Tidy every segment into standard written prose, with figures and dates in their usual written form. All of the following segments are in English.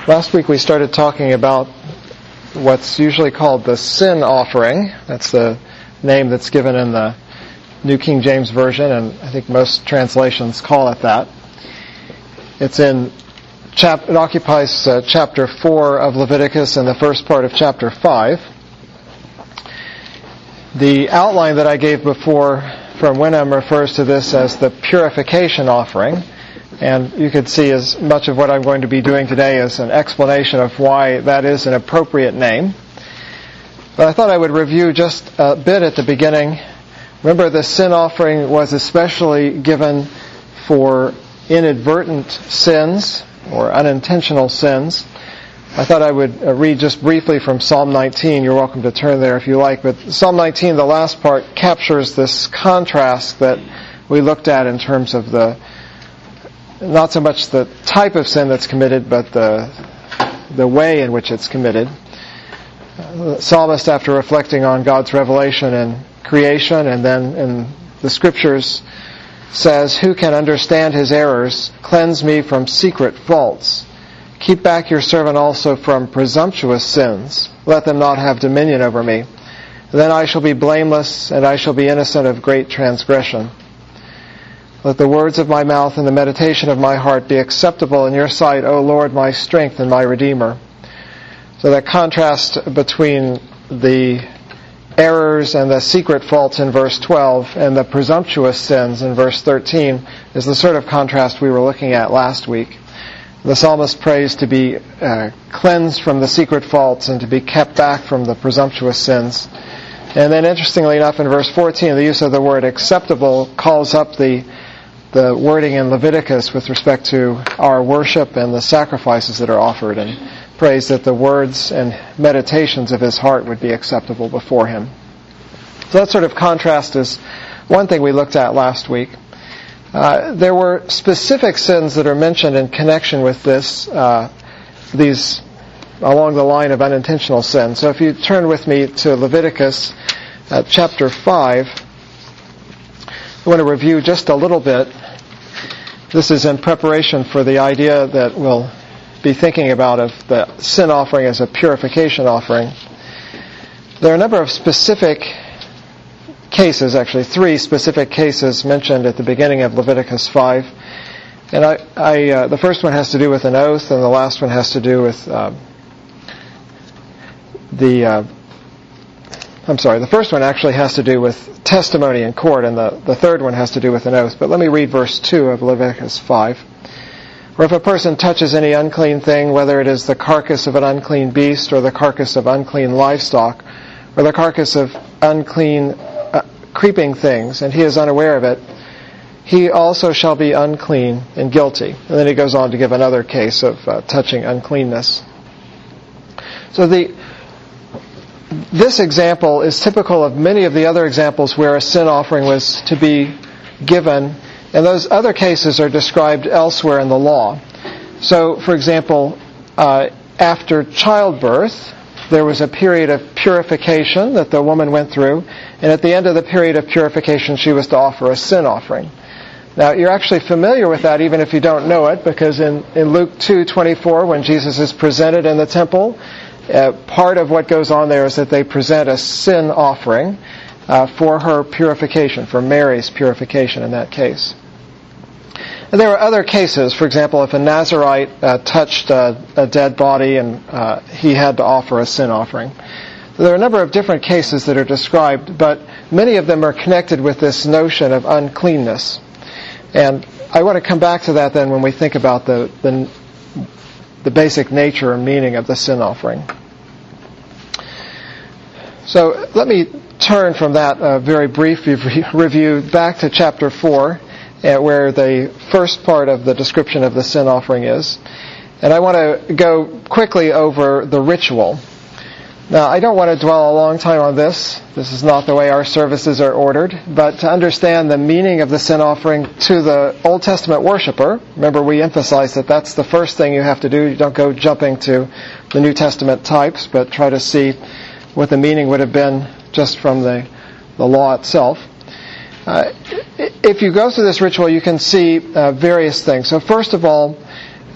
Last week we started talking about what's usually called the sin offering. That's the name that's given in the New King James Version, and I think most translations call it that. It's in it occupies chapter 4 of Leviticus and the first part of chapter 5. The outline that I gave before from Wenham refers to this as the purification offering. And you could see as much of what I'm going to be doing today as an explanation of why that is an appropriate name. But I thought I would review just a bit at the beginning. Remember, the sin offering was especially given for inadvertent sins or unintentional sins. I thought I would read just briefly from Psalm 19. You're welcome to turn there if you like. But Psalm 19, the last part, captures this contrast that we looked at in terms of not so much the type of sin that's committed, but the way in which it's committed. The psalmist, after reflecting on God's revelation and creation, and then in the Scriptures, says, "Who can understand his errors? Cleanse me from secret faults. Keep back your servant also from presumptuous sins. Let them not have dominion over me. Then I shall be blameless, and I shall be innocent of great transgression. Let the words of my mouth and the meditation of my heart be acceptable in your sight, O Lord, my strength and my Redeemer." So that contrast between the errors and the secret faults in verse 12 and the presumptuous sins in verse 13 is the sort of contrast we were looking at last week. The psalmist prays to be cleansed from the secret faults and to be kept back from the presumptuous sins. And then interestingly enough, in verse 14, the use of the word acceptable calls up the wording in Leviticus with respect to our worship and the sacrifices that are offered, and prays that the words and meditations of his heart would be acceptable before him. So that sort of contrast is one thing we looked at last week. There were specific sins that are mentioned in connection with these along the line of unintentional sin. So if you turn with me to Leviticus chapter 5, I want to review just a little bit. This is in preparation for the idea that we'll be thinking about of the sin offering as a purification offering. There are a number of specific cases, actually 3 specific cases mentioned at the beginning of Leviticus 5. And the first one has to do with an oath, and the last one has to do with the first one actually has to do with testimony in court, and the third one has to do with an oath. But let me read verse 2 of Leviticus 5. "For if a person touches any unclean thing, whether it is the carcass of an unclean beast, or the carcass of unclean livestock, or the carcass of unclean creeping things, and he is unaware of it, he also shall be unclean and guilty." And then he goes on to give another case of touching uncleanness. So this example is typical of many of the other examples where a sin offering was to be given, and those other cases are described elsewhere in the law. So, for example, after childbirth, there was a period of purification that the woman went through, and at the end of the period of purification, she was to offer a sin offering. Now, you're actually familiar with that even if you don't know it, because in Luke 2:24, when Jesus is presented in the temple, part of what goes on there is that they present a sin offering for her purification, for Mary's purification in that case. And there are other cases. For example, if a Nazirite touched a dead body and he had to offer a sin offering. So there are a number of different cases that are described, but many of them are connected with this notion of uncleanness. And I want to come back to that then when we think about the basic nature and meaning of the sin offering. So let me turn from that very brief review back to chapter 4, where the first part of the description of the sin offering is. And I want to go quickly over the ritual. Now, I don't want to dwell a long time on this. This is not the way our services are ordered. But to understand the meaning of the sin offering to the Old Testament worshiper, remember we emphasized that that's the first thing you have to do. You don't go jumping to the New Testament types, but try to see what the meaning would have been just from the law itself. If you go through this ritual, you can see various things. So first of all,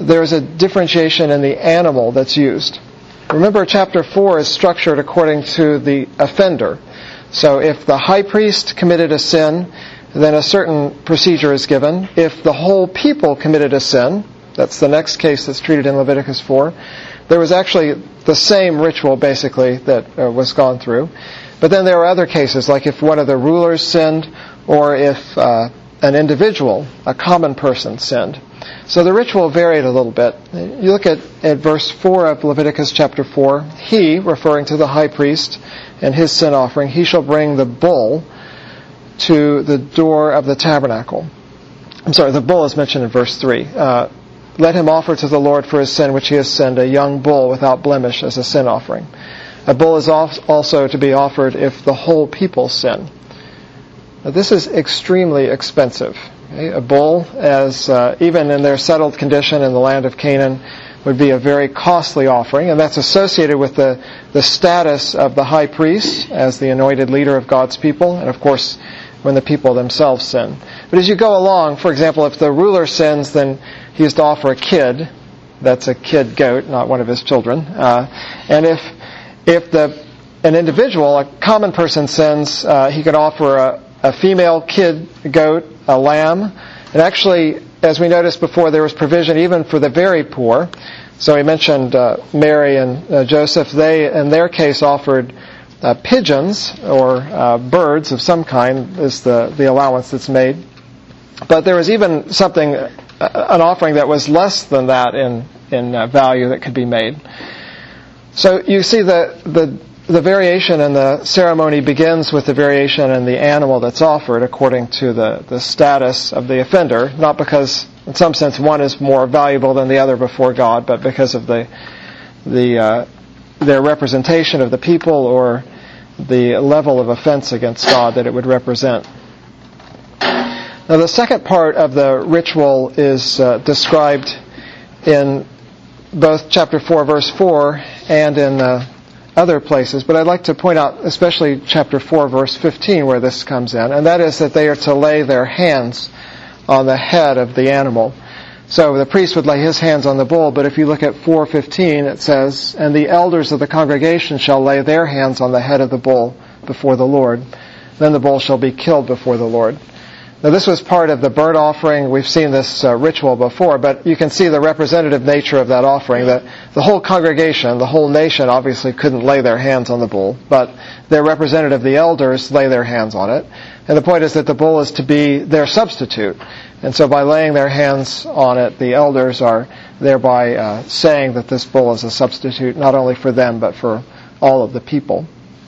there's a differentiation in the animal that's used. Remember, chapter 4 is structured according to the offender. So if the high priest committed a sin, then a certain procedure is given. If the whole people committed a sin, that's the next case that's treated in Leviticus 4, there was actually the same ritual, basically, that was gone through. But then there are other cases, like if one of the rulers sinned, or if an individual, a common person, sinned. So the ritual varied a little bit. You look at verse 4 of Leviticus chapter 4. He, referring to the high priest and his sin offering, he shall bring the bull to the door of the tabernacle. I'm sorry, the bull is mentioned in verse 3. Let him offer to the Lord for his sin which he has sinned a young bull without blemish as a sin offering. A bull is also to be offered if the whole people sin. Now, this is extremely expensive. A bull, as even in their settled condition in the land of Canaan, would be a very costly offering, and that's associated with the status of the high priest as the anointed leader of God's people, and of course when the people themselves sin. But as you go along, for example, if the ruler sins, then he is to offer a kid. That's a kid goat, not one of his children. And if an individual, a common person, sins, he could offer a female kid goat, a lamb. And actually, as we noticed before, there was provision even for the very poor. So he mentioned Mary and Joseph. They, in their case, offered pigeons or birds of some kind is the allowance that's made. But there was even something, an offering that was less than that in value that could be made. So you see the variation in the ceremony begins with the variation in the animal that's offered according to the status of the offender, not because in some sense one is more valuable than the other before God, but because of their representation of the people or the level of offense against God that it would represent. Now the second part of the ritual is described in both chapter 4 verse 4 and in other places, but I'd like to point out especially chapter 4 verse 15 where this comes in, and that is that they are to lay their hands on the head of the animal. So the priest would lay his hands on the bull, but if you look at 4:15, it says, "And the elders of the congregation shall lay their hands on the head of the bull before the Lord. Then the bull shall be killed before the Lord." Now this was part of the burnt offering. We've seen this ritual before, but you can see the representative nature of that offering. That the whole congregation, the whole nation, obviously couldn't lay their hands on the bull, but their representative, the elders, lay their hands on it. And the point is that the bull is to be their substitute. And so by laying their hands on it, the elders are thereby saying that this bull is a substitute not only for them, but for all of the people.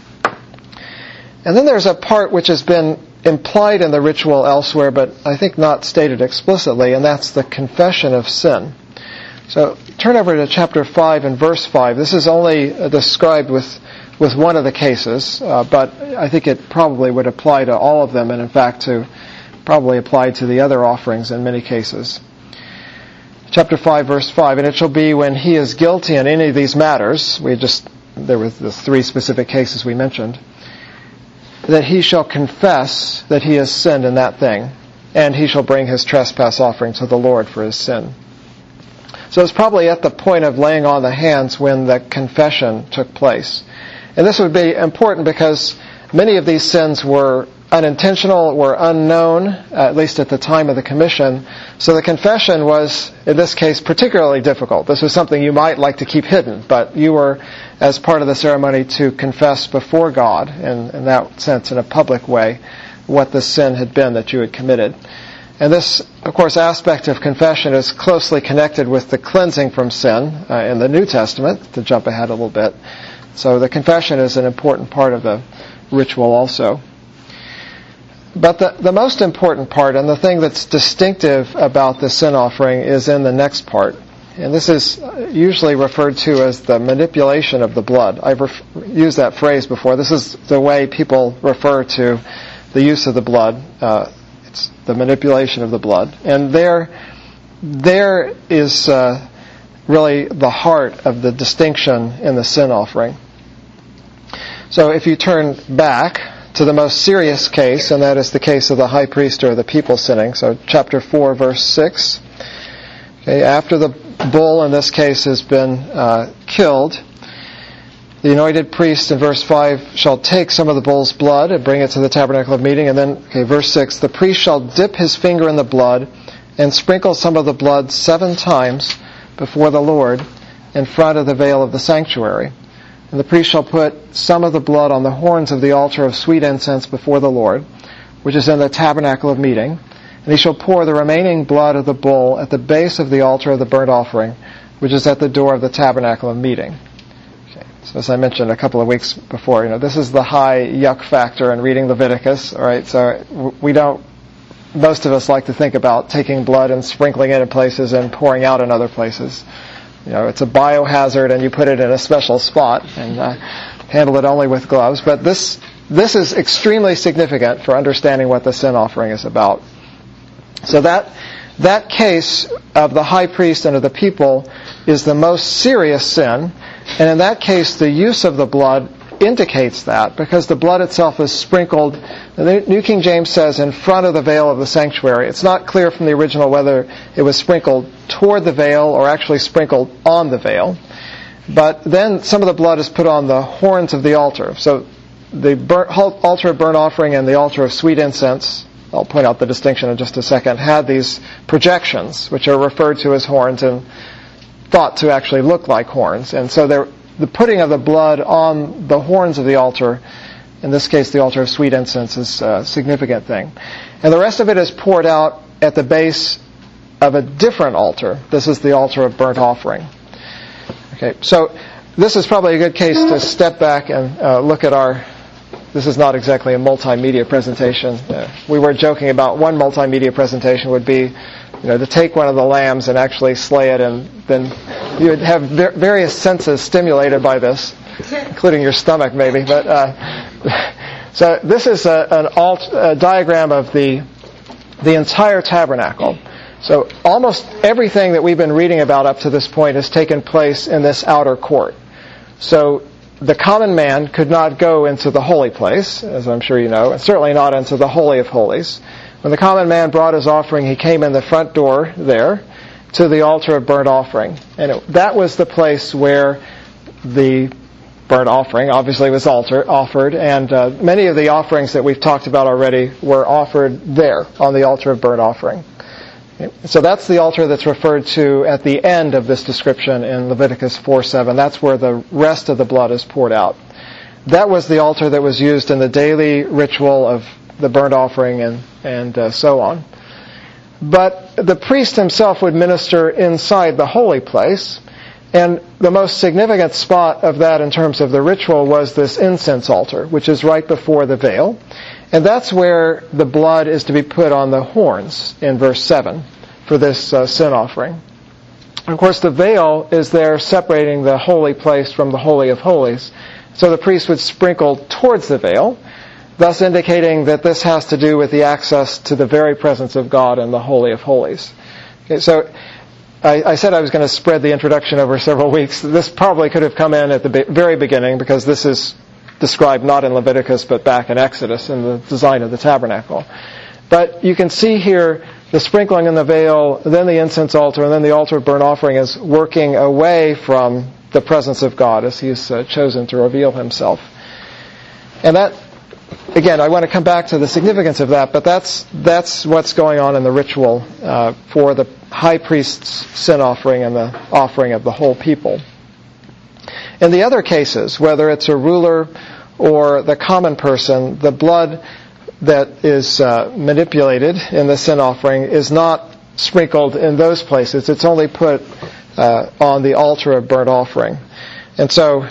And then there's a part which has been implied in the ritual elsewhere, but I think not stated explicitly, and that's the confession of sin. So turn over to chapter 5 and verse 5. This is only described with one of the cases, but I think it probably would apply to all of them, and in fact to probably apply to the other offerings in many cases. Chapter 5 verse 5, "And it shall be when he is guilty in any of these matters," there were the three specific cases we mentioned, "that he shall confess that he has sinned in that thing, and he shall bring his trespass offering to the Lord for his sin." So it's probably at the point of laying on the hands when the confession took place. And this would be important because many of these sins were unintentional, were unknown, at least at the time of the commission. So the confession was, in this case, particularly difficult. This was something you might like to keep hidden, but you were, as part of the ceremony, to confess before God, in that sense, in a public way, what the sin had been that you had committed. And this, of course, aspect of confession is closely connected with the cleansing from sin in the New Testament, to jump ahead a little bit. So the confession is an important part of the ritual also. But the most important part, and the thing that's distinctive about the sin offering, is in the next part. And this is usually referred to as the manipulation of the blood. I've used that phrase before. This is the way people refer to the use of the blood. It's the manipulation of the blood. And there is really the heart of the distinction in the sin offering. So if you turn back to the most serious case, and that is the case of the high priest or the people sinning. So chapter 4, verse 6. Okay, after the bull in this case has been killed, the anointed priest in verse 5 shall take some of the bull's blood and bring it to the tabernacle of meeting. And then, verse 6, the priest shall dip his finger in the blood and sprinkle some of the blood 7 times before the Lord in front of the veil of the sanctuary. And the priest shall put some of the blood on the horns of the altar of sweet incense before the Lord, which is in the tabernacle of meeting. And he shall pour the remaining blood of the bull at the base of the altar of the burnt offering, which is at the door of the tabernacle of meeting. So as I mentioned a couple of weeks before, this is the high yuck factor in reading Leviticus. All right, so most of us like to think about taking blood and sprinkling it in places and pouring out in other places. It's a biohazard, and you put it in a special spot and handle it only with gloves. But this is extremely significant for understanding what the sin offering is about. So that case of the high priest and of the people is the most serious sin. And in that case, the use of the blood indicates that, because the blood itself is sprinkled. The New King James says in front of the veil of the sanctuary. It's not clear from the original whether it was sprinkled toward the veil or actually sprinkled on the veil. But then some of the blood is put on the horns of the altar. So the altar of burnt offering and the altar of sweet incense, I'll point out the distinction in just a second, had these projections, which are referred to as horns and thought to actually look like horns. And so the putting of the blood on the horns of the altar, in this case the altar of sweet incense, is a significant thing. And the rest of it is poured out at the base of a different altar. This is the altar of burnt offering. Okay, so this is probably a good case to step back and look at this is not exactly a multimedia presentation. We were joking about one multimedia presentation would be to take one of the lambs and actually slay it, and then you would have various senses stimulated by this, including your stomach maybe. But so this is a diagram of the entire tabernacle. So almost everything that we've been reading about up to this point has taken place in this outer court. So the common man could not go into the holy place, as I'm sure you know, and certainly not into the Holy of Holies. When the common man brought his offering, he came in the front door there to the altar of burnt offering. And that was the place where the burnt offering obviously was offered, and many of the offerings that we've talked about already were offered there on the altar of burnt offering. So that's the altar that's referred to at the end of this description in Leviticus 4:7. That's where the rest of the blood is poured out. That was the altar that was used in the daily ritual of the burnt offering and so on. But the priest himself would minister inside the holy place, and the most significant spot of that in terms of the ritual was this incense altar, which is right before the veil. And that's where the blood is to be put on the horns in verse 7 for this sin offering. Of course, the veil is there separating the holy place from the Holy of Holies. So the priest would sprinkle towards the veil, thus indicating that this has to do with the access to the very presence of God in the Holy of Holies. Okay, so I said I was going to spread the introduction over several weeks. This probably could have come in at the very beginning, because this is described not in Leviticus but back in Exodus in the design of the tabernacle. But you can see here the sprinkling in the veil, then the incense altar, and then the altar of burnt offering is working away from the presence of God as He has chosen to reveal Himself. And that, again, I want to come back to the significance of that, but that's what's going on in the ritual for the high priest's sin offering and the offering of the whole people. In the other cases, whether it's a ruler or the common person, the blood that is manipulated in the sin offering is not sprinkled in those places. It's only put on the altar of burnt offering. And so,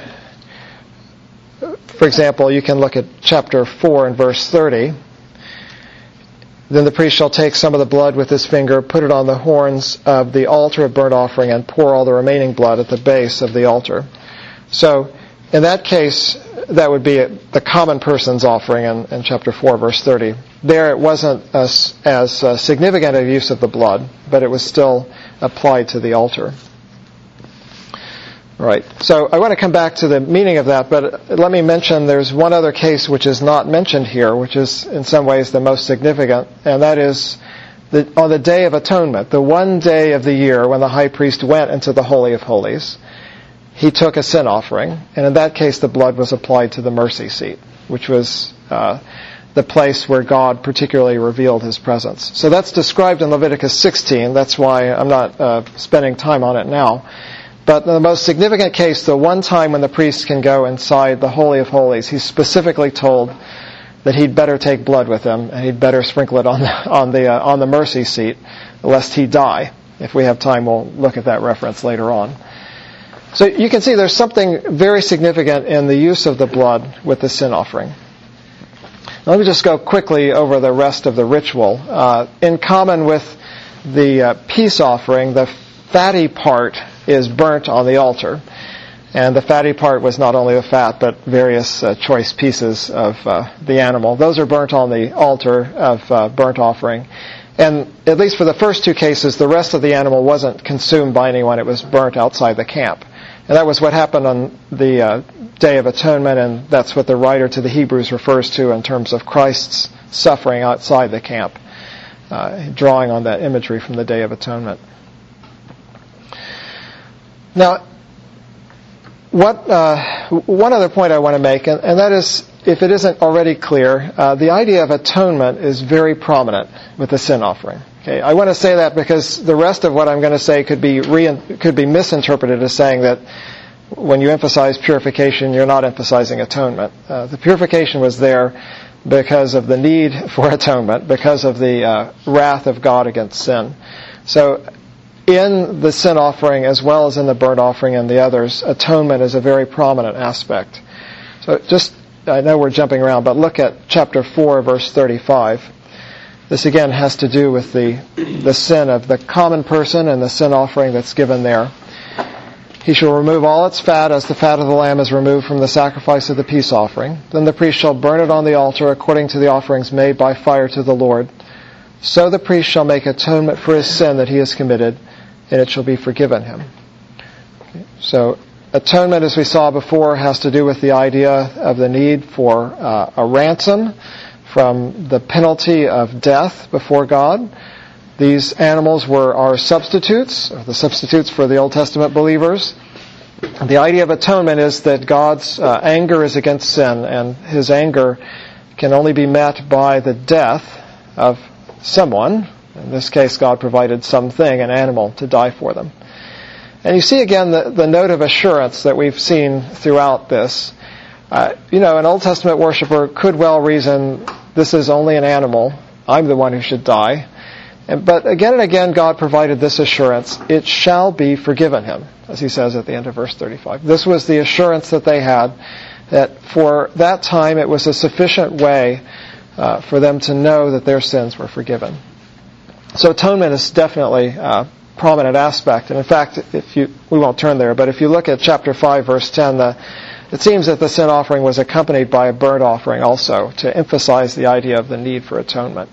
for example, you can look at chapter 4 and verse 30. Then the priest shall take some of the blood with his finger, put it on the horns of the altar of burnt offering, and pour all the remaining blood at the base of the altar. So, in that case, that would be the common person's offering in chapter 4, verse 30. There it wasn't as significant a use of the blood, but it was still applied to the altar. Right. So I want to come back to the meaning of that, but let me mention there's one other case which is not mentioned here, which is in some ways the most significant, and that is on the Day of Atonement, the one day of the year when the high priest went into the Holy of Holies, he took a sin offering, and in that case the blood was applied to the mercy seat, which was the place where God particularly revealed his presence. So that's described in Leviticus 16. That's why I'm not spending time on it now. But in the most significant case, the one time when the priest can go inside the Holy of Holies, he's specifically told that he'd better take blood with him, and he'd better sprinkle it on the mercy seat, lest he die. If we have time, we'll look at that reference later on. So you can see there's something very significant in the use of the blood with the sin offering. Now, let me just go quickly over the rest of the ritual. In common with the peace offering, the fatty part is burnt on the altar. And the fatty part was not only the fat, but various choice pieces of the animal. Those are burnt on the altar of burnt offering. And at least for the first two cases, the rest of the animal wasn't consumed by anyone. It was burnt outside the camp. And that was what happened on the Day of Atonement, and that's what the writer to the Hebrews refers to in terms of Christ's suffering outside the camp, drawing on that imagery from the Day of Atonement. Now, one other point I want to make, and that is, if it isn't already clear, the idea of atonement is very prominent with the sin offering. Okay, I want to say that because the rest of what I'm going to say could be misinterpreted as saying that when you emphasize purification, you're not emphasizing atonement. The purification was there because of the need for atonement, because of the wrath of God against sin. So, in the sin offering, as well as in the burnt offering and the others, atonement is a very prominent aspect. So I know we're jumping around, but look at chapter 4, verse 35. This again has to do with the sin of the common person and the sin offering that's given there. He shall remove all its fat as the fat of the lamb is removed from the sacrifice of the peace offering. Then the priest shall burn it on the altar according to the offerings made by fire to the Lord. So the priest shall make atonement for his sin that he has committed, and it shall be forgiven him. Okay. So atonement, as we saw before, has to do with the idea of the need for a ransom from the penalty of death before God. These animals were our substitutes, or the substitutes for the Old Testament believers. And the idea of atonement is that God's anger is against sin, and his anger can only be met by the death of someone. In this case, God provided something, an animal, to die for them. And you see again the note of assurance that we've seen throughout this. An Old Testament worshiper could well reason, this is only an animal, I'm the one who should die. But again and again, God provided this assurance, it shall be forgiven him, as he says at the end of verse 35. This was the assurance that they had, that for that time it was a sufficient way for them to know that their sins were forgiven. So atonement is definitely a prominent aspect. And in fact, we won't turn there, but if you look at chapter 5, verse 10, it seems that the sin offering was accompanied by a burnt offering also, to emphasize the idea of the need for atonement.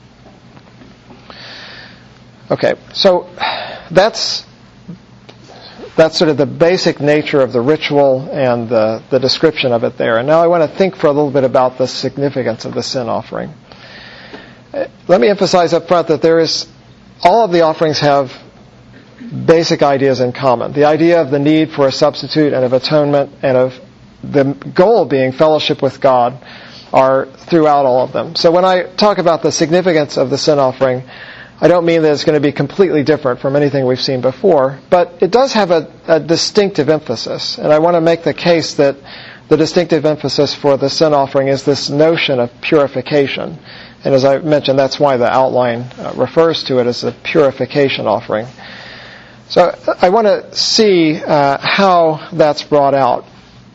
Okay, so that's sort of the basic nature of the ritual and the description of it there. And now I want to think for a little bit about the significance of the sin offering. Let me emphasize up front that all of the offerings have basic ideas in common. The idea of the need for a substitute and of atonement and of the goal being fellowship with God are throughout all of them. So when I talk about the significance of the sin offering, I don't mean that it's going to be completely different from anything we've seen before, but it does have a distinctive emphasis. And I want to make the case that the distinctive emphasis for the sin offering is this notion of purification. And as I mentioned, that's why the outline refers to it as a purification offering. So I want to see how that's brought out.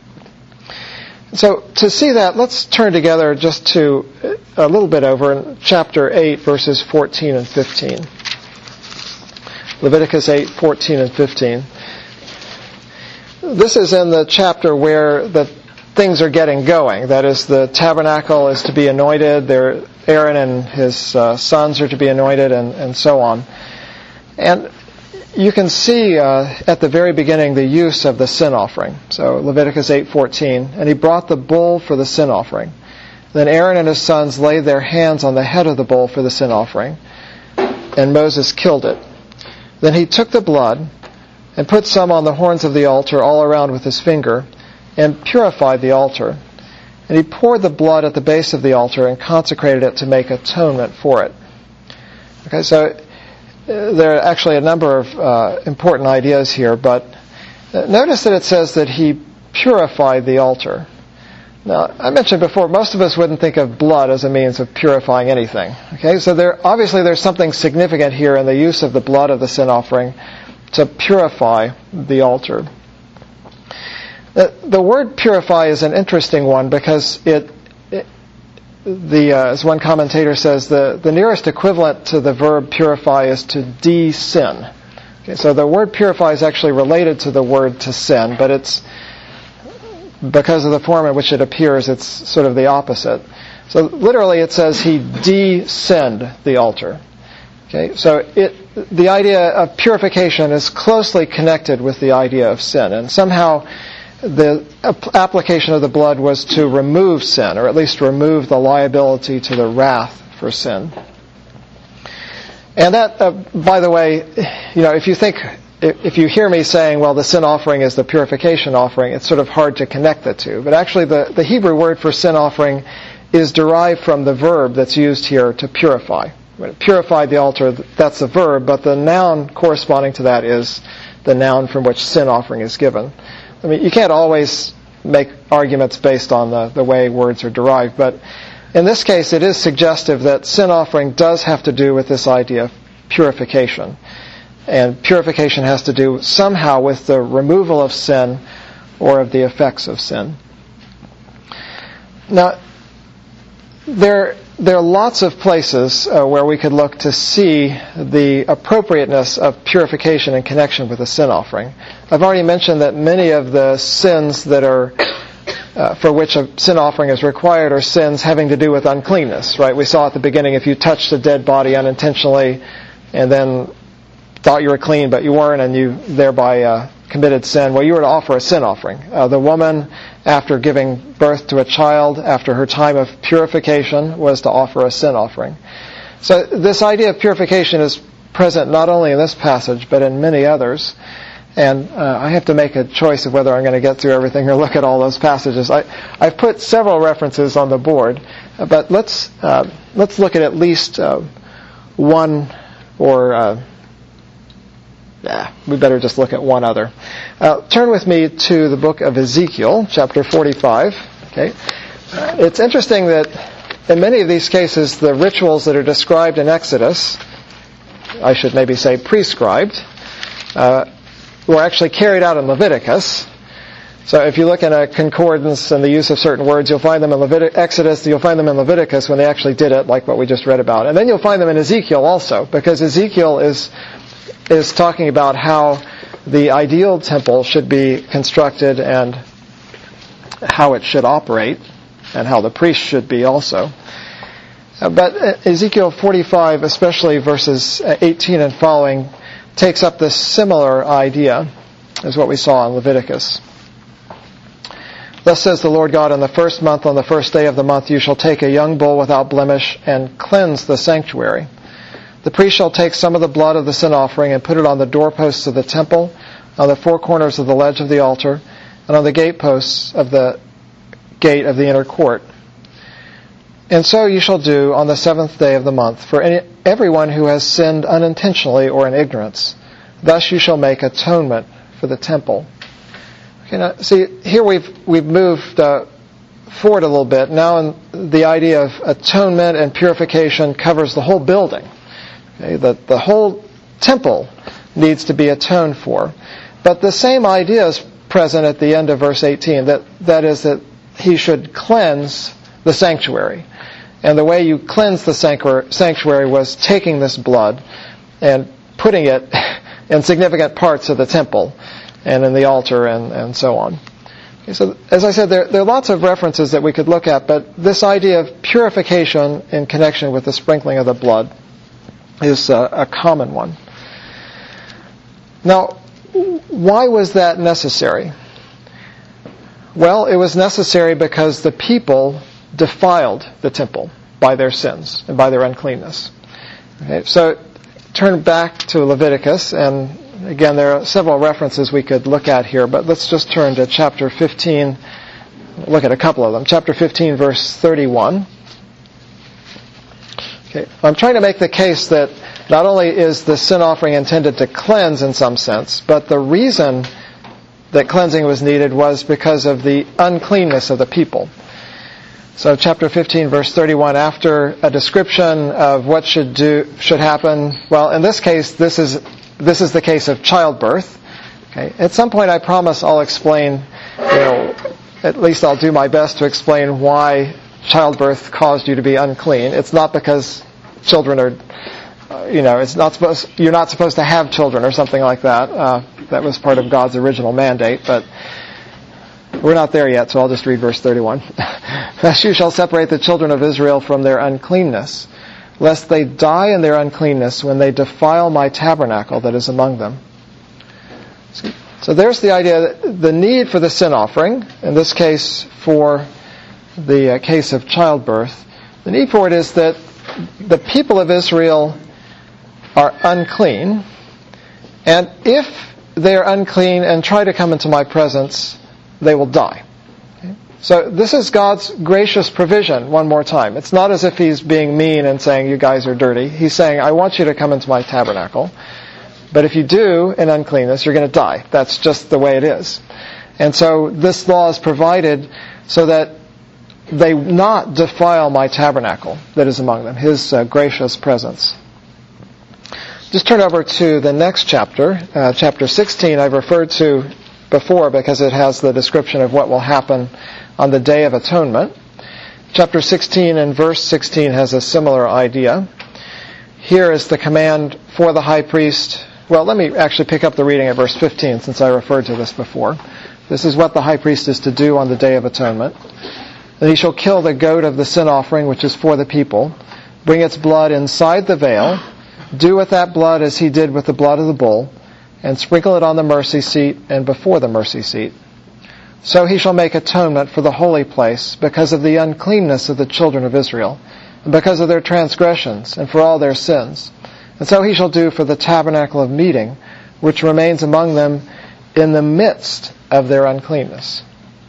So to see that, let's turn together just to a little bit over in chapter 8, verses 14 and 15. Leviticus 8, 14 and 15. This is in the chapter where the things are getting going. That is, the tabernacle is to be anointed, Aaron and his sons are to be anointed, and so on. And you can see at the very beginning the use of the sin offering. So Leviticus 8:14, and he brought the bull for the sin offering. Then Aaron and his sons laid their hands on the head of the bull for the sin offering. and Moses killed it. Then he took the blood and put some on the horns of the altar all around with his finger, and purified the altar. And he poured the blood at the base of the altar and consecrated it to make atonement for it. Okay, so there are actually a number of important ideas here, but notice that it says that he purified the altar. Now, I mentioned before, most of us wouldn't think of blood as a means of purifying anything. Okay, so obviously there's something significant here in the use of the blood of the sin offering to purify the altar. The word purify is an interesting one because as one commentator says, the nearest equivalent to the verb purify is to de-sin. Okay, so the word purify is actually related to the word to sin, but it's because of the form in which it appears, it's sort of the opposite. So literally it says he de-sinned the altar. Okay, so the idea of purification is closely connected with the idea of sin, and somehow the application of the blood was to remove sin, or at least remove the liability to the wrath for sin. And that, by the way, if you hear me saying, well, the sin offering is the purification offering, it's sort of hard to connect the two. But actually the Hebrew word for sin offering is derived from the verb that's used here to purify. When it purified the altar, that's the verb, but the noun corresponding to that is the noun from which sin offering is given. I mean, you can't always make arguments based on the way words are derived, but in this case it is suggestive that sin offering does have to do with this idea of purification. And purification has to do somehow with the removal of sin or of the effects of sin. Now, there are lots of places where we could look to see the appropriateness of purification in connection with a sin offering. I've already mentioned that many of the sins that are for which a sin offering is required are sins having to do with uncleanness, right? We saw at the beginning, if you touched a dead body unintentionally and then thought you were clean but you weren't, and you thereby committed sin, well, you were to offer a sin offering. The woman, after giving birth to a child, after her time of purification, was to offer a sin offering. So this idea of purification is present not only in this passage, but in many others. And I have to make a choice of whether I'm going to get through everything or look at all those passages. I've put several references on the board, but let's look at least one, or we better just look at one other. Turn with me to the book of Ezekiel, chapter 45. Okay, it's interesting that in many of these cases, the rituals that are described in Exodus, I should maybe say prescribed, were actually carried out in Leviticus. So if you look in a concordance and the use of certain words, you'll find them in Exodus, you'll find them in Leviticus when they actually did it, like what we just read about. And then you'll find them in Ezekiel also, because Ezekiel is talking about how the ideal temple should be constructed and how it should operate, and how the priest should be also. But Ezekiel 45, especially verses 18 and following, takes up this similar idea as what we saw in Leviticus. Thus says the Lord God, in the first month, on the first day of the month, you shall take a young bull without blemish and cleanse the sanctuary. The priest shall take some of the blood of the sin offering and put it on the doorposts of the temple, on the four corners of the ledge of the altar, and on the gateposts of the gate of the inner court. And so you shall do on the seventh day of the month for everyone who has sinned unintentionally or in ignorance. Thus you shall make atonement for the temple. Okay, now, see, here we've moved forward a little bit. Now the idea of atonement and purification covers the whole building. Okay, the whole temple needs to be atoned for. But the same idea is present at the end of verse 18, that is that he should cleanse the sanctuary. And the way you cleanse the sanctuary was taking this blood and putting it in significant parts of the temple and in the altar and so on. Okay, so as I said, there are lots of references that we could look at, but this idea of purification in connection with the sprinkling of the blood is a common one. Now, why was that necessary? Well, it was necessary because the people defiled the temple by their sins and by their uncleanness. Okay, so turn back to Leviticus, and again, there are several references we could look at here, but let's just turn to chapter 15, look at a couple of them. Chapter 15, verse 31. Okay. I'm trying to make the case that not only is the sin offering intended to cleanse in some sense, but the reason that cleansing was needed was because of the uncleanness of the people. So chapter 15, verse 31, after a description of what should happen, well, in this case, this is the case of childbirth. Okay. At some point, I promise I'll explain, at least I'll do my best to explain why childbirth caused you to be unclean. It's not because children are, you're not supposed to have children or something like that. That was part of God's original mandate, but we're not there yet, so I'll just read verse 31. Thus you shall separate the children of Israel from their uncleanness, lest they die in their uncleanness when they defile my tabernacle that is among them. So there's the idea, the need for the sin offering, in this case for the case of childbirth. The need for it is that the people of Israel are unclean, and if they are unclean and try to come into my presence, they will die. Okay? So this is God's gracious provision, one more time. It's not as if He's being mean and saying, you guys are dirty. He's saying, I want you to come into my tabernacle, but if you do in uncleanness, you're going to die. That's just the way it is. And so this law is provided so that they not defile my tabernacle that is among them, His gracious presence. Just turn over to the next chapter, chapter 16 I've referred to before because it has the description of what will happen on the Day of Atonement. Chapter 16 and verse 16 has a similar idea. Here is the command for the high priest. Well, let me actually pick up the reading at verse 15 since I referred to this before. This is what the high priest is to do on the Day of Atonement. And he shall kill the goat of the sin offering, which is for the people, bring its blood inside the veil, do with that blood as he did with the blood of the bull, and sprinkle it on the mercy seat and before the mercy seat. So he shall make atonement for the holy place because of the uncleanness of the children of Israel, and because of their transgressions, and for all their sins. And so he shall do for the tabernacle of meeting, which remains among them in the midst of their uncleanness.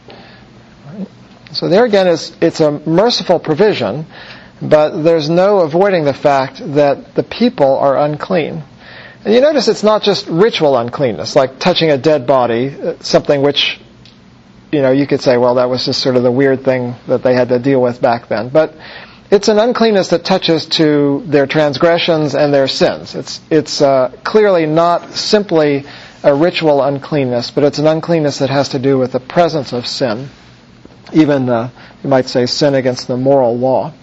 So there again, it's a merciful provision, but there's no avoiding the fact that the people are unclean. And you notice it's not just ritual uncleanness, like touching a dead body, something which, you could say, well, that was just sort of the weird thing that they had to deal with back then. But it's an uncleanness that touches to their transgressions and their sins. It's clearly not simply a ritual uncleanness, but it's an uncleanness that has to do with the presence of sin. Even, you might say, sin against the moral law.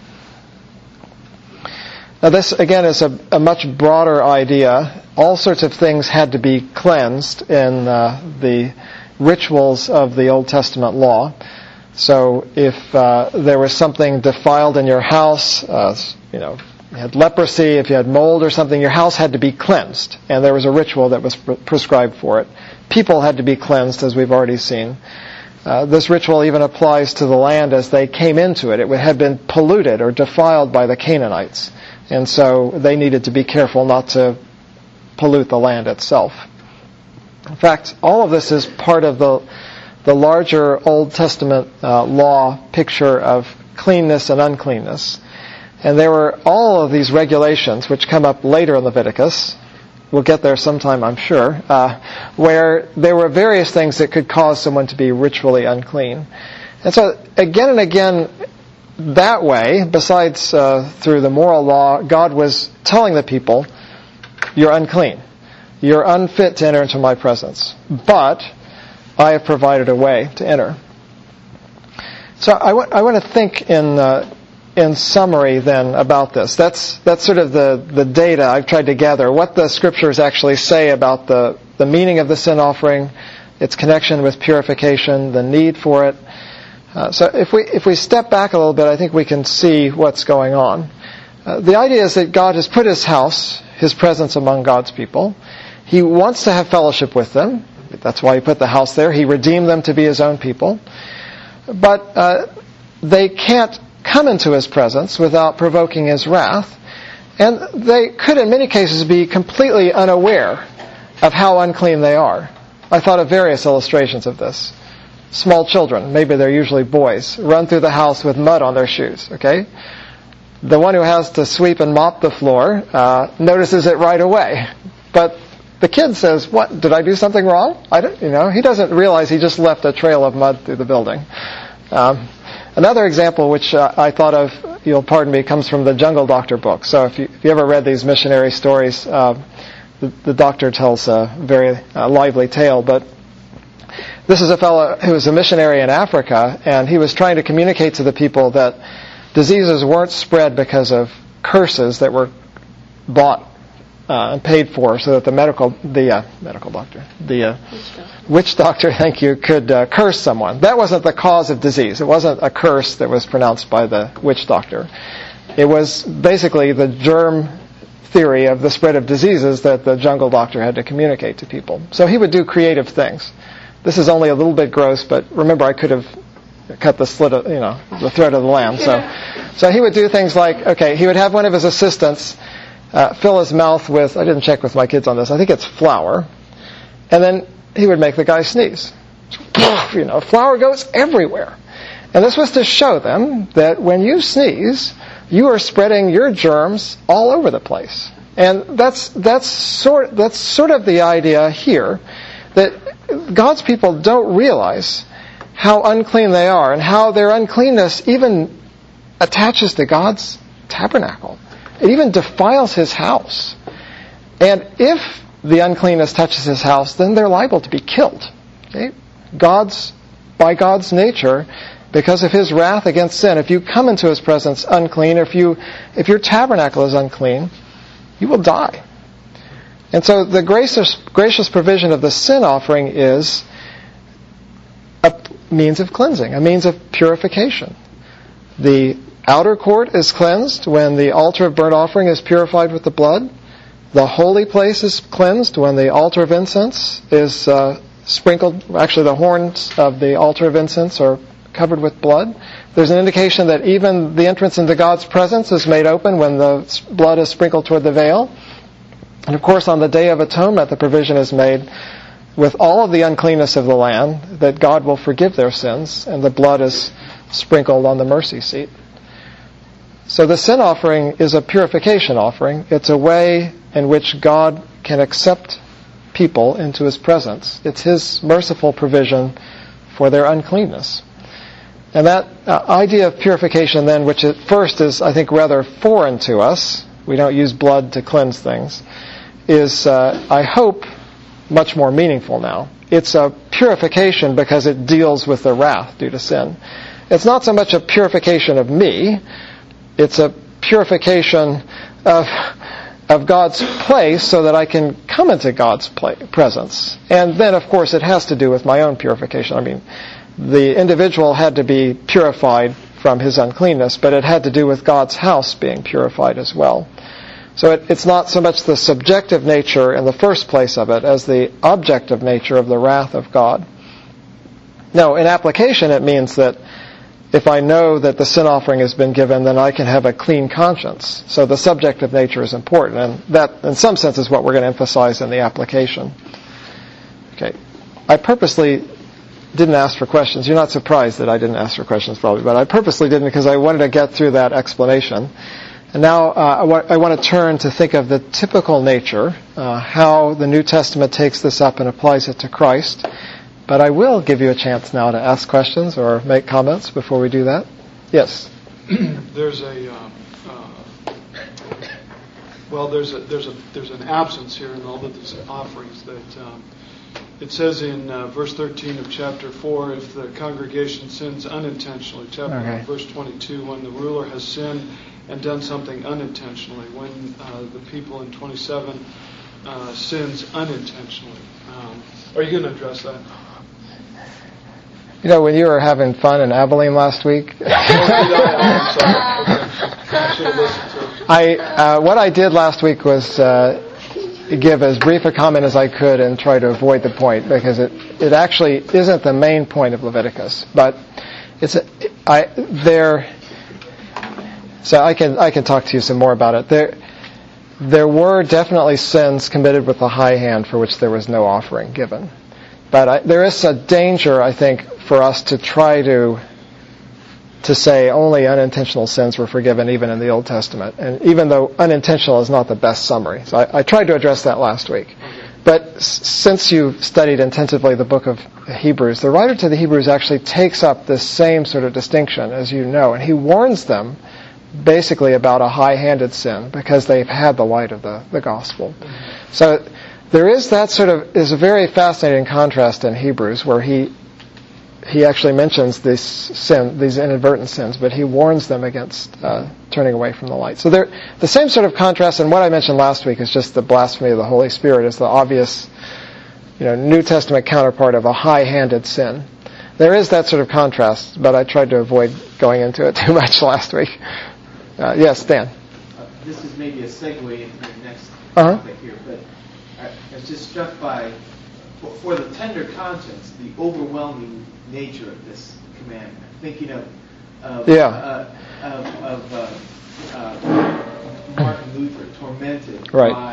Now this, again, is a much broader idea. All sorts of things had to be cleansed in the rituals of the Old Testament law. So if there was something defiled in your house, you had leprosy, if you had mold or something, your house had to be cleansed. And there was a ritual that was prescribed for it. People had to be cleansed, as we've already seen. This ritual even applies to the land as they came into it. It had been polluted or defiled by the Canaanites. And so they needed to be careful not to pollute the land itself. In fact, all of this is part of the larger Old Testament law picture of cleanness and uncleanness. And there were all of these regulations which come up later in Leviticus. We'll get there sometime, I'm sure, where there were various things that could cause someone to be ritually unclean. And so again and again, that way, besides through the moral law, God was telling the people, you're unclean. You're unfit to enter into my presence. But I have provided a way to enter. So I want to think in summary then about this. That's sort of the data I've tried to gather, what the scriptures actually say about the meaning of the sin offering, its connection with purification, the need for it. So if we step back a little bit, I think we can see what's going on. The idea is that God has put His house, His presence among God's people. He wants to have fellowship with them. That's why He put the house there. He redeemed them to be His own people. But they can't come into His presence without provoking His wrath. And they could, in many cases, be completely unaware of how unclean they are. I thought of various illustrations of this. Small children, maybe they're usually boys, run through the house with mud on their shoes, okay? The one who has to sweep and mop the floor notices it right away. But the kid says, "What, did I do something wrong?" He doesn't realize he just left a trail of mud through the building. Another example which I thought of, you'll pardon me, comes from the Jungle Doctor book. So if you ever read these missionary stories, the doctor tells a very lively tale. But this is a fellow who was a missionary in Africa, and he was trying to communicate to the people that diseases weren't spread because of curses that were bought and paid for, so that the witch doctor, thank you, could curse someone. That wasn't the cause of disease. It wasn't a curse that was pronounced by the witch doctor. It was basically the germ theory of the spread of diseases that the Jungle Doctor had to communicate to people. So he would do creative things. This is only a little bit gross, but remember, I could have cut the thread of the lamb. So he would do things like, he would have one of his assistants fill his mouth with, I didn't check with my kids on this, I think it's flour, and then he would make the guy sneeze. Flour goes everywhere. And this was to show them that when you sneeze, you are spreading your germs all over the place. And that's sort of the idea here, that God's people don't realize how unclean they are and how their uncleanness even attaches to God's tabernacle. It even defiles His house. And if the uncleanness touches His house, then they're liable to be killed. Okay? By God's nature, because of His wrath against sin, if you come into His presence unclean, if your tabernacle is unclean, you will die. And so the gracious provision of the sin offering is a means of cleansing, a means of purification. The outer court is cleansed when the altar of burnt offering is purified with the blood. The holy place is cleansed when the altar of incense is sprinkled. Actually, the horns of the altar of incense are covered with blood. There's an indication that even the entrance into God's presence is made open when the blood is sprinkled toward the veil. And of course, on the Day of Atonement, the provision is made with all of the uncleanness of the land, that God will forgive their sins, and the blood is sprinkled on the mercy seat. So the sin offering is a purification offering. It's a way in which God can accept people into His presence. It's His merciful provision for their uncleanness. And that idea of purification then, which at first is, I think, rather foreign to us, we don't use blood to cleanse things, is, I hope, much more meaningful now. It's a purification because it deals with the wrath due to sin. It's not so much a purification of me, it's a purification of God's place so that I can come into God's presence. And then, of course, it has to do with my own purification. I mean, the individual had to be purified from his uncleanness, but it had to do with God's house being purified as well. So it's not so much the subjective nature in the first place of it as the objective nature of the wrath of God. No, in application it means that if I know that the sin offering has been given, then I can have a clean conscience. So the subjective nature is important, and that in some sense is what we're going to emphasize in the application. Okay. I purposely didn't ask for questions. You're not surprised that I didn't ask for questions probably, but I purposely didn't because I wanted to get through that explanation. And now I want to turn to think of the typical nature, how the New Testament takes this up and applies it to Christ. But I will give you a chance now to ask questions or make comments before we do that. Yes? There's an absence here in all of these offerings that it says in verse 13 of chapter 4, if the congregation sins unintentionally, verse 22, when the ruler has sinned and done something unintentionally, when the people in 27 sins unintentionally. Are you going to address that? You know, when you were having fun in Abilene last week, I'm sorry. Okay. I should have listened to it. What I did last week was give as brief a comment as I could and try to avoid the point, because it actually isn't the main point of Leviticus, but so I can talk to you some more about it. there were definitely sins committed with the high hand for which there was no offering given. But there is a danger, I think, for us to try to say only unintentional sins were forgiven even in the Old Testament. And even though unintentional is not the best summary. So I tried to address that last week. But since you've studied intensively the book of Hebrews, the writer to the Hebrews actually takes up this same sort of distinction, as you know, and he warns them basically about a high-handed sin because they've had the light of the gospel. So there is that is a very fascinating contrast in Hebrews where he actually mentions these inadvertent sins, but he warns them against turning away from the light. So the same sort of contrast, and what I mentioned last week is just the blasphemy of the Holy Spirit is the obvious, New Testament counterpart of a high-handed sin. There is that sort of contrast, but I tried to avoid going into it too much last week. Yes, Dan. This is maybe a segue into the next topic here, but I was just struck by, for the tender conscience, the overwhelming nature of this commandment. Thinking of Martin Luther tormented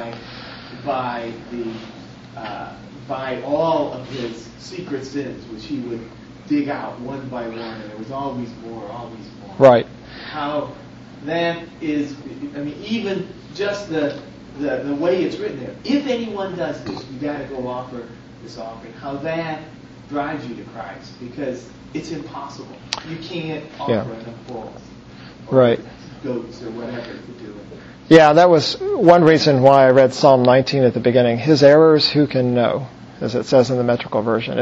by all of his secret sins, which he would dig out one by one, and there was always more. Right. How that is, even just the way it's written there. If anyone does this, you got to go offer this offering. How that drives you to Christ, because it's impossible. You can't offer enough bulls, or goats, or whatever to do it. Yeah, that was one reason why I read Psalm 19 at the beginning. His errors, who can know? As it says in the metrical version.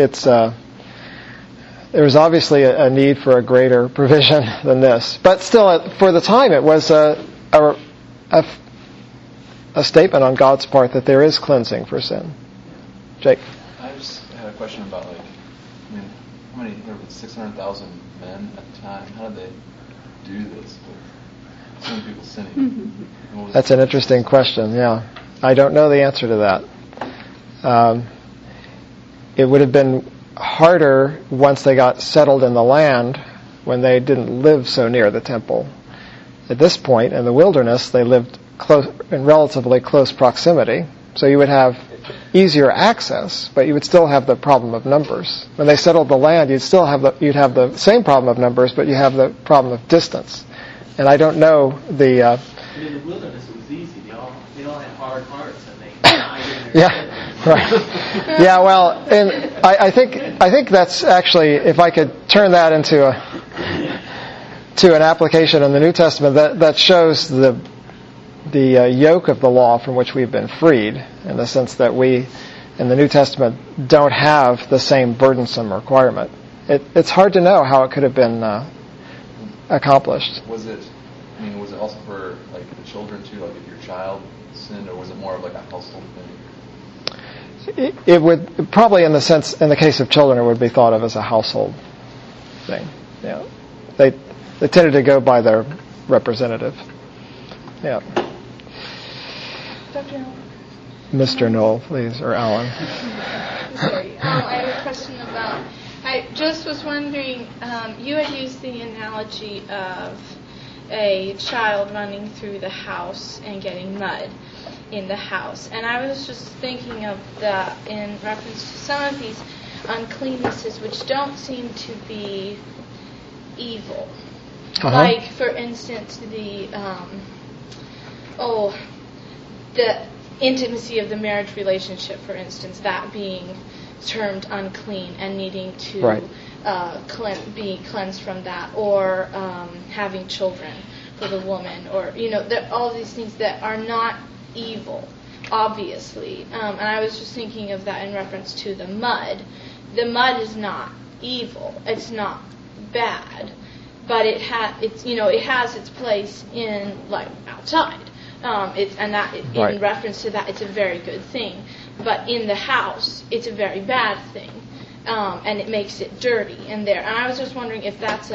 There was obviously a need for a greater provision than this, but still, for the time, it was a statement on God's part that there is cleansing for sin. Jake. I just had a question about how many? There were 600,000 men at the time. How did they do this with so many people sinning? That's an interesting question. Yeah, I don't know the answer to that. It would have been harder once they got settled in the land when they didn't live so near the temple. At this point, in the wilderness, they lived in relatively close proximity, so you would have easier access, but you would still have the problem of numbers. When they settled the land, you'd have the same problem of numbers, but you have the problem of distance. And I don't know the. In the wilderness, it was easy. They all had hard hearts, and they died in their Yeah. Right. Yeah. Well, and I think that's actually, if I could turn that into an application in the New Testament, that shows the yoke of the law from which we've been freed, in the sense that we, in the New Testament, don't have the same burdensome requirement. It's hard to know how it could have been accomplished. Was it also for the children too? If your child sinned, or was it more of a household thing? It would probably, in the case of children, it would be thought of as a household thing. Yeah, they tended to go by their representative. Yeah. Dr. Noel. Mr. Noel, please, or Alan. Sorry. I have a question about. I just was wondering. You had used the analogy of a child running through the house and getting mud in the house. And I was just thinking of that in reference to some of these uncleannesses which don't seem to be evil. Like, for instance, the intimacy of the marriage relationship, for instance, that being termed unclean and needing to be cleansed from that, or having children for the woman, or all these things that are not evil, obviously. And I was just thinking of that in reference to the mud. The mud is not evil; it's not bad, but it has its place in outside. In reference to that, it's a very good thing. But in the house, it's a very bad thing, and it makes it dirty in there. And I was just wondering if that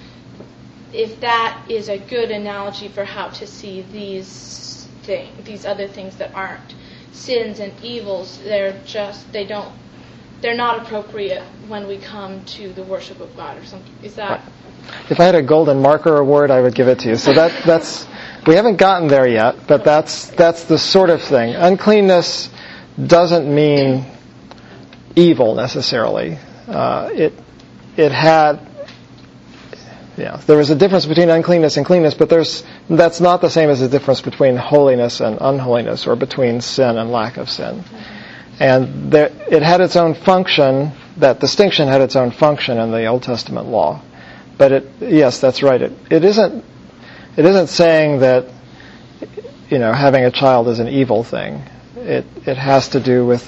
is a good analogy for how to see these other things that aren't sins and evils. They don't they're not appropriate when we come to the worship of God or something. Is that? Right. If I had a golden marker award, I would give it to you. So that's we haven't gotten there yet, but that's the sort of thing. Uncleanness doesn't mean evil necessarily. There was a difference between uncleanness and cleanness, but that's not the same as the difference between holiness and unholiness, or between sin and lack of sin. And it had its own function. That distinction had its own function in the Old Testament law. But yes, that's right. It isn't saying that having a child is an evil thing. It has to do with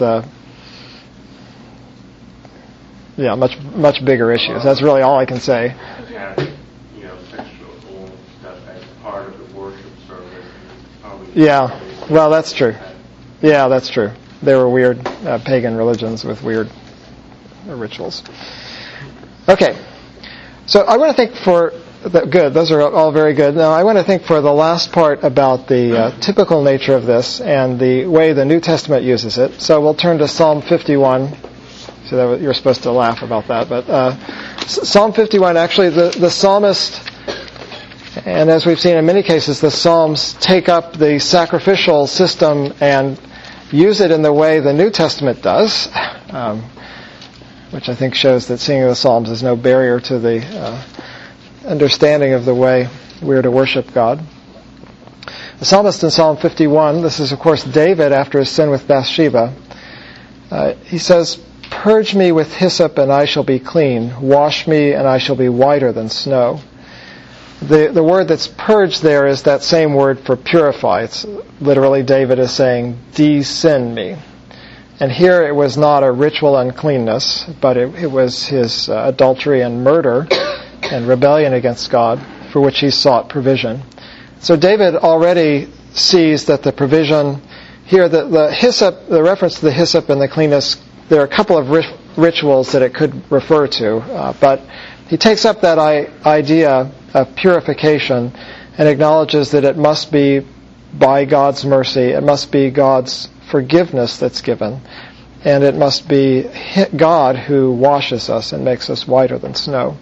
much bigger issues. That's really all I can say. Have, sexual stuff as part of the worship service. Yeah, well, that's true. Yeah, that's true. There were weird pagan religions with weird rituals. Okay, so I want to think good. Those are all very good. Now I want to think for the last part about the typical nature of this and the way the New Testament uses it. So we'll turn to Psalm 51. So that you're supposed to laugh about that, but Psalm 51, actually the psalmist, and as we've seen in many cases, the Psalms take up the sacrificial system and use it in the way the New Testament does, which I think shows that singing the Psalms is no barrier to the understanding of the way we're to worship God. The psalmist in Psalm 51, this is of course David after his sin with Bathsheba, he says, "Purge me with hyssop and I shall be clean. Wash me and I shall be whiter than snow." The word that's purged there is that same word for purify. It's literally David is saying, de-sin me. And here it was not a ritual uncleanness, but it was his adultery and murder and rebellion against God for which he sought provision. So David already sees that the provision here, the hyssop, the reference to the hyssop and the cleanness, there are a couple of rituals that it could refer to, but he takes up that idea of purification and acknowledges that it must be by God's mercy, it must be God's forgiveness that's given, and it must be God who washes us and makes us whiter than snow.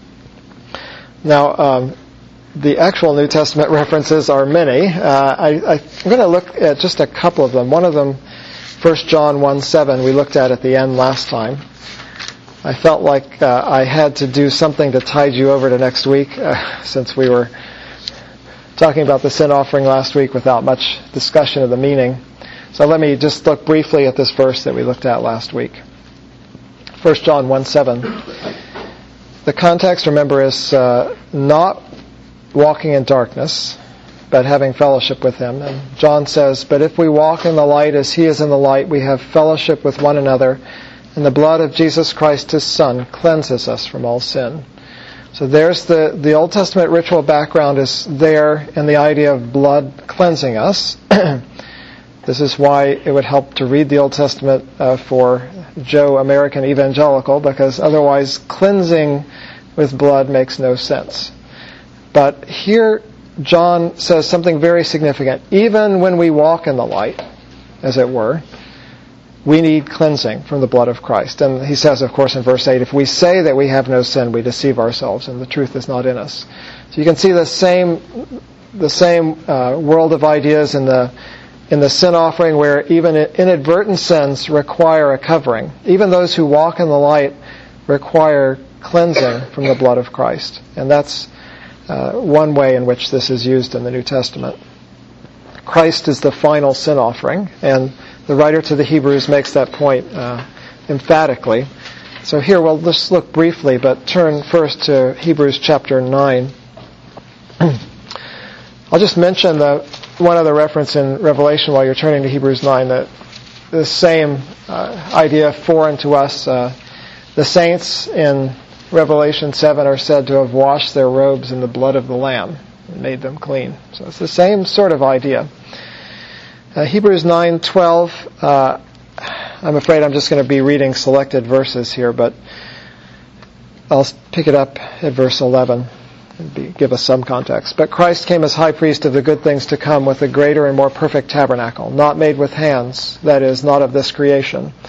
Now, the actual New Testament references are many. I'm going to look at just a couple of them. One of them, 1 John 1:7, we looked at the end last time. I felt like I had to do something to tide you over to next week, since we were talking about the sin offering last week without much discussion of the meaning. So let me just look briefly at this verse that we looked at last week. 1 John 1:7. The context, remember, is not walking in darkness, but having fellowship with Him. And John says, "But if we walk in the light as He is in the light, we have fellowship with one another, and the blood of Jesus Christ, His Son, cleanses us from all sin." So there's the Old Testament ritual background is there in the idea of blood cleansing us. This is why it would help to read the Old Testament for Joe American Evangelical, because otherwise cleansing with blood makes no sense. But here John says something very significant. Even when we walk in the light, as it were, we need cleansing from the blood of Christ. And he says, of course, in verse 8, if we say that we have no sin, we deceive ourselves, and the truth is not in us. So you can see the same world of ideas in the sin offering, where even inadvertent sins require a covering. Even those who walk in the light require cleansing from the blood of Christ. And that's one way in which this is used in the New Testament. Christ is the final sin offering, and the writer to the Hebrews makes that point emphatically. So here we'll just look briefly, but turn first to Hebrews chapter 9. I'll just mention one other reference in Revelation while you're turning to Hebrews 9, that the same idea foreign to us. The saints in Revelation 7 are said to have washed their robes in the blood of the Lamb and made them clean. So it's the same sort of idea. Hebrews 9:12. I'm afraid I'm just going to be reading selected verses here, but I'll pick it up at verse 11 and give us some context. But Christ came as high priest of the good things to come with a greater and more perfect tabernacle, not made with hands, that is, not of this creation,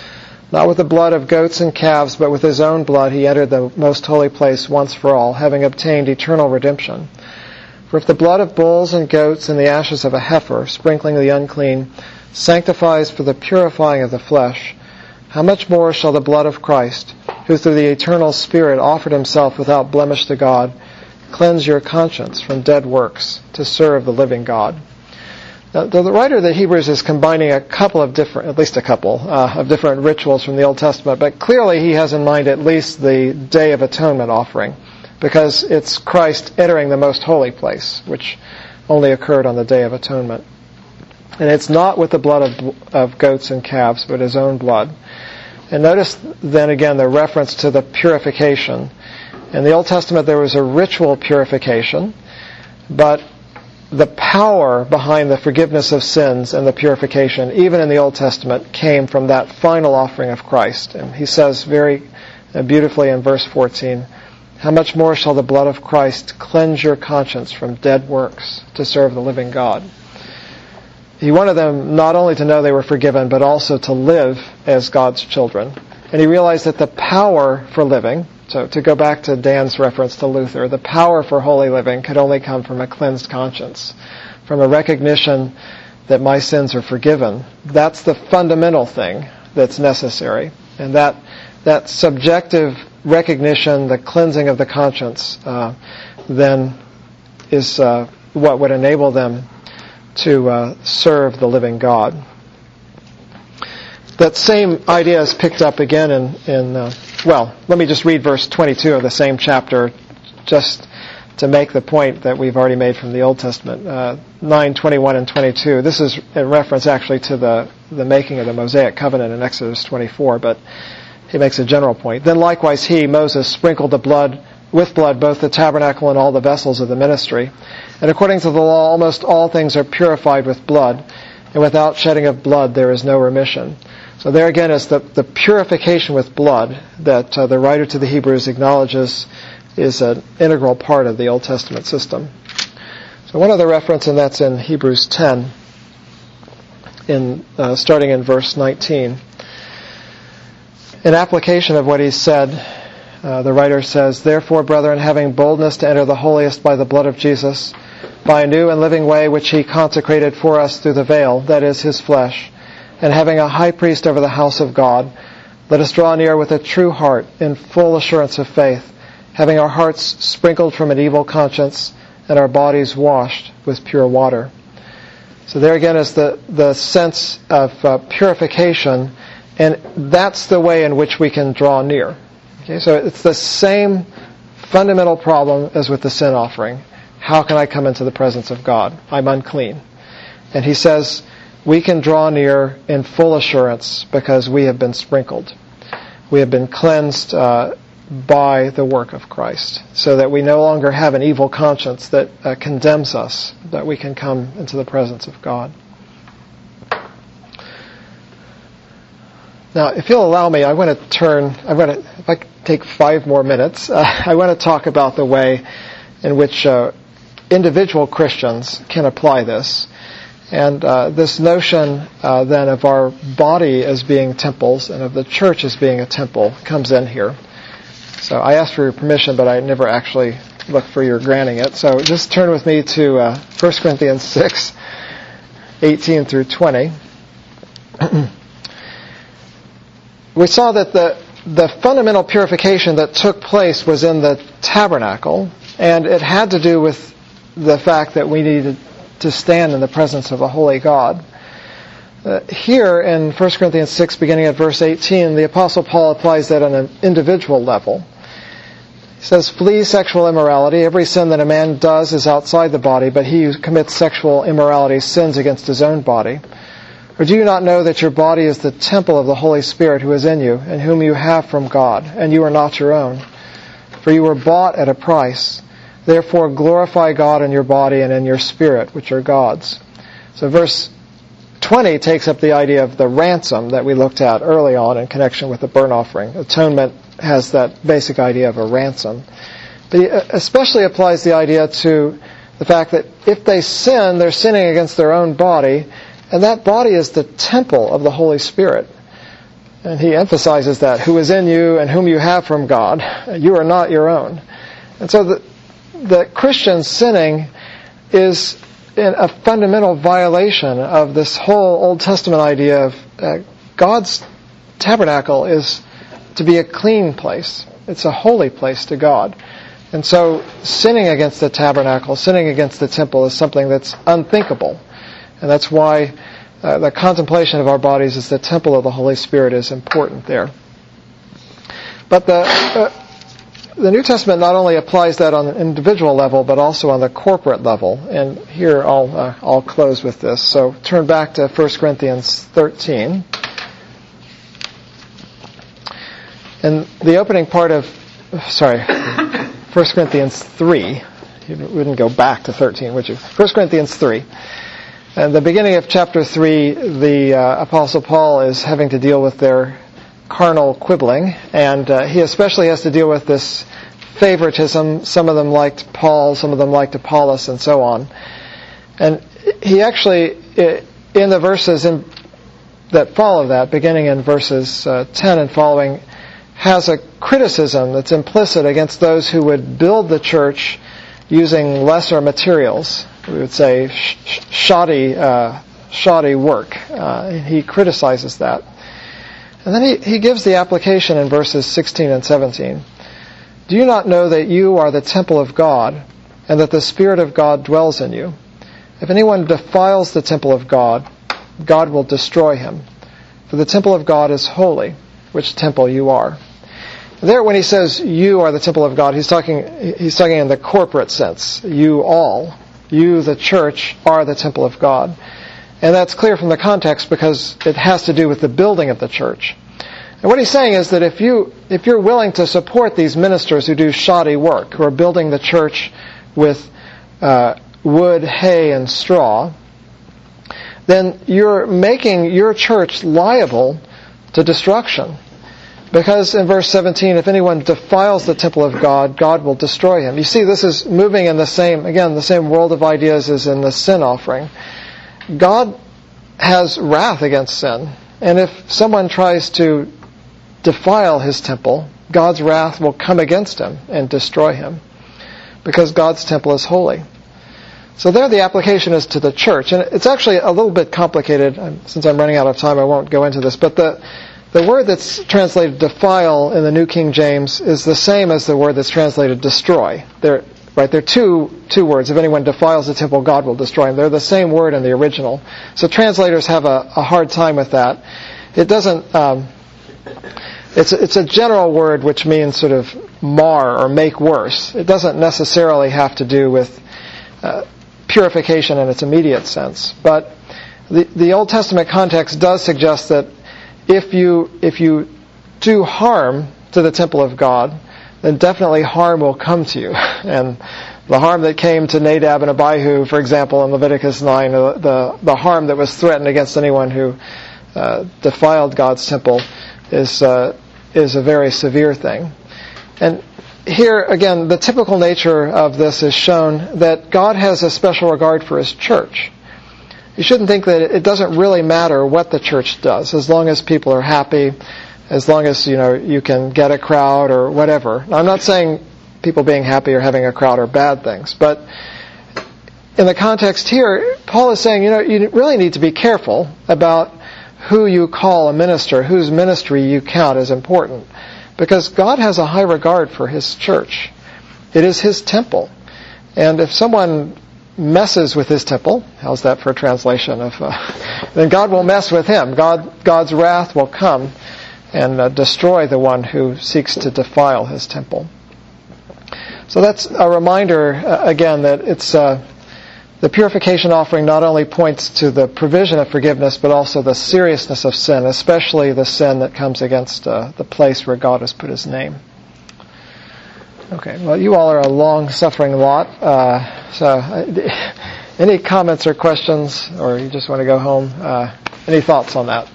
Not with the blood of goats and calves, but with his own blood he entered the most holy place once for all, having obtained eternal redemption. For if the blood of bulls and goats and the ashes of a heifer, sprinkling the unclean, sanctifies for the purifying of the flesh, how much more shall the blood of Christ, who through the eternal Spirit offered himself without blemish to God, cleanse your conscience from dead works to serve the living God? Now, the writer of the Hebrews is combining at least a couple of different rituals from the Old Testament, but clearly he has in mind at least the Day of Atonement offering, because it's Christ entering the most holy place, which only occurred on the Day of Atonement. And it's not with the blood of goats and calves, but his own blood. And notice then again the reference to the purification. In the Old Testament there was a ritual purification, but the power behind the forgiveness of sins and the purification, even in the Old Testament, came from that final offering of Christ. And he says very beautifully in verse 14, how much more shall the blood of Christ cleanse your conscience from dead works to serve the living God? He wanted them not only to know they were forgiven, but also to live as God's children. And he realized that the power for living, so to go back to Dan's reference to Luther, the power for holy living could only come from a cleansed conscience, from a recognition that my sins are forgiven. That's the fundamental thing that's necessary. And that subjective recognition, the cleansing of the conscience, then is what would enable them to serve the living God. That same idea is picked up again in let me just read verse 22 of the same chapter just to make the point that we've already made from the Old Testament. 9:21 and 22. This is in reference actually to the making of the Mosaic covenant in Exodus 24, but he makes a general point. Then likewise he, Moses, sprinkled with blood both the tabernacle and all the vessels of the ministry. And according to the law, almost all things are purified with blood, and without shedding of blood there is no remission. So there again is the purification with blood that the writer to the Hebrews acknowledges is an integral part of the Old Testament system. So one other reference, and that's in Hebrews 10, starting in verse 19. In application of what he said, the writer says, therefore, brethren, having boldness to enter the holiest by the blood of Jesus, by a new and living way which he consecrated for us through the veil, that is, his flesh, and having a high priest over the house of God, let us draw near with a true heart in full assurance of faith, having our hearts sprinkled from an evil conscience and our bodies washed with pure water. So there again is the sense of purification, and that's the way in which we can draw near. Okay, so it's the same fundamental problem as with the sin offering. How can I come into the presence of God? I'm unclean. And he says, we can draw near in full assurance because we have been sprinkled. We have been cleansed by the work of Christ, so that we no longer have an evil conscience that condemns us, that we can come into the presence of God. Now, if you'll allow me, if I take 5 more minutes, I want to talk about the way in which individual Christians can apply this. And this notion then of our body as being temples and of the church as being a temple comes in here. So I asked for your permission, but I never actually looked for your granting it. So just turn with me to 1 Corinthians 6, 18 through 20. We saw that the fundamental purification that took place was in the tabernacle, and it had to do with the fact that we needed to stand in the presence of a holy God. Here in 1 Corinthians 6, beginning at verse 18, the Apostle Paul applies that on an individual level. He says, flee sexual immorality. Every sin that a man does is outside the body, but he who commits sexual immorality sins against his own body. Or do you not know that your body is the temple of the Holy Spirit who is in you, and whom you have from God, and you are not your own? For you were bought at a price. Therefore glorify God in your body and in your spirit, which are God's. So verse 20 takes up the idea of the ransom that we looked at early on in connection with the burnt offering. Atonement has that basic idea of a ransom. But he especially applies the idea to the fact that if they sin, they're sinning against their own body, and that body is the temple of the Holy Spirit. And he emphasizes that, who is in you and whom you have from God. You are not your own. And so the Christian sinning is in a fundamental violation of this whole Old Testament idea of God's tabernacle is to be a clean place. It's a holy place to God. And so sinning against the tabernacle, sinning against the temple is something that's unthinkable. And that's why the contemplation of our bodies as the temple of the Holy Spirit is important there. But the New Testament not only applies that on an individual level, but also on the corporate level. And here I'll close with this. So turn back to 1 Corinthians 13. And the opening part of, 1 Corinthians 3. You wouldn't go back to 13, would you? 1 Corinthians 3. And the beginning of chapter 3, the Apostle Paul is having to deal with their carnal quibbling, and he especially has to deal with this favoritism. Some of them liked Paul, some of them liked Apollos, and so on. And he actually, in the verses that follow that, beginning in verses 10 and following, has a criticism that's implicit against those who would build the church using lesser materials. We would say shoddy work. He criticizes that. And then he gives the application in verses 16 and 17. Do you not know that you are the temple of God, and that the Spirit of God dwells in you? If anyone defiles the temple of God, God will destroy him. For the temple of God is holy, which temple you are. There, when he says you are the temple of God, he's talking in the corporate sense. You all, you, the church, are the temple of God. And that's clear from the context because it has to do with the building of the church. And what he's saying is that if you're willing to support these ministers who do shoddy work, who are building the church with wood, hay, and straw, then you're making your church liable to destruction. Because in verse 17, if anyone defiles the temple of God, God will destroy him. You see, this is moving in the same world of ideas as in the sin offering. God has wrath against sin. And if someone tries to defile his temple, God's wrath will come against him and destroy him. Because God's temple is holy. So there the application is to the church. And it's actually a little bit complicated. Since I'm running out of time, I won't go into this. But the word that's translated defile in the New King James is the same as the word that's translated destroy. They're two words. If anyone defiles the temple, God will destroy him. They're the same word in the original. So translators have a hard time with that. It doesn't. It's a general word which means sort of mar or make worse. It doesn't necessarily have to do with purification in its immediate sense. But the Old Testament context does suggest that if you do harm to the temple of God, then definitely harm will come to you. And the harm that came to Nadab and Abihu, for example, in Leviticus 9, the harm that was threatened against anyone who defiled God's temple is a very severe thing. And here, again, the typical nature of this is shown that God has a special regard for His church. You shouldn't think that it doesn't really matter what the church does, as long as people are happy, as long as you can get a crowd or whatever. Now, I'm not saying people being happy or having a crowd are bad things, but in the context here, Paul is saying, you really need to be careful about who you call a minister, whose ministry you count as important, because God has a high regard for His church. It is His temple, and if someone messes with His temple, how's that for a translation of? Then God will mess with him. God's wrath will come and destroy the one who seeks to defile His temple. So that's a reminder again that it's the purification offering not only points to the provision of forgiveness, but also the seriousness of sin, especially the sin that comes against the place where God has put His name. Okay, well, you all are a long-suffering lot. So, any comments or questions, or you just want to go home? Any thoughts on that?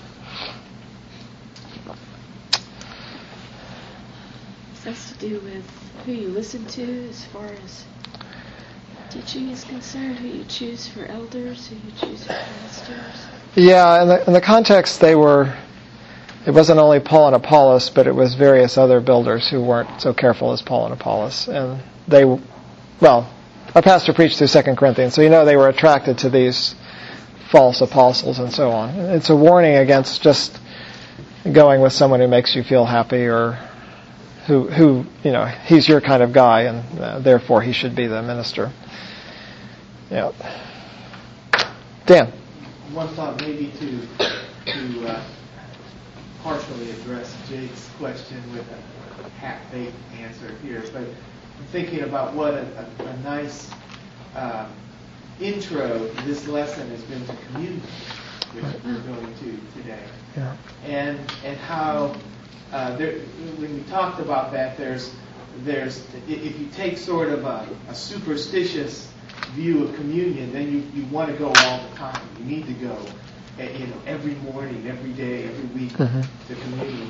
This has to do with who you listen to as far as teaching is concerned, who you choose for elders, who you choose for pastors. Yeah, in the context they were it wasn't only Paul and Apollos, but it was various other builders who weren't so careful as Paul and Apollos. And our pastor preached through 2 Corinthians, so they were attracted to these false apostles and so on. It's a warning against just going with someone who makes you feel happy or who he's your kind of guy and therefore he should be the minister. Yeah. Dan. One thought maybe to partially address Jake's question with a half-baked answer here, but I'm thinking about what a nice intro this lesson has been to communion, which we're going to today. Yeah. And how when we talked about that, there's if you take sort of a superstitious view of communion, then you want to go all the time. You need to go, every morning, every day, every week to communion.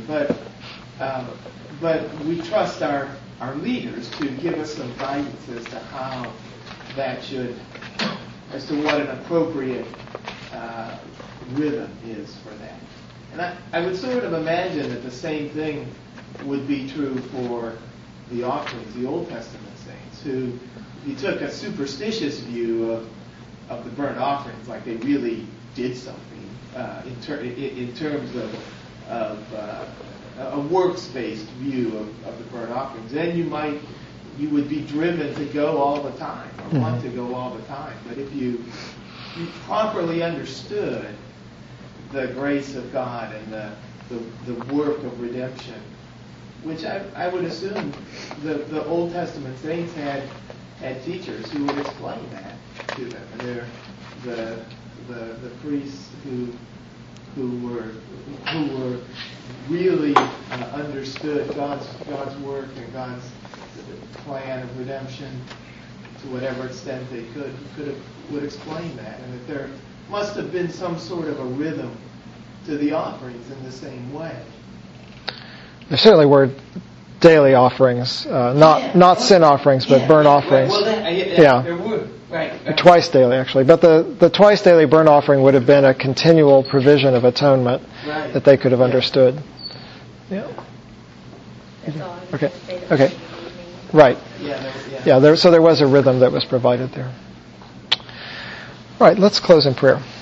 But we trust our leaders to give us some guidance as to how that as to what an appropriate rhythm is for that. And I would sort of imagine that the same thing would be true for the offerings, the Old Testament saints, who you took a superstitious view of the burnt offerings, like they really did something in terms of a works-based view of the burnt offerings. Then you would be driven to go all the time, or want to go all the time. But if you properly understood the grace of God and the work of redemption, which I would assume the Old Testament saints had teachers who would explain that to them, and they're the priests who were really understood God's work and God's plan of redemption to whatever extent they would explain that, and that there must have been some sort of a rhythm to the offerings in the same way. There certainly were daily offerings, not sin offerings, but burnt offerings. Well, there were. Right. Twice daily, actually. But the twice daily burnt offering would have been a continual provision of atonement that they could have understood. Yeah. Okay. Right. So there was a rhythm that was provided there. All right, let's close in prayer.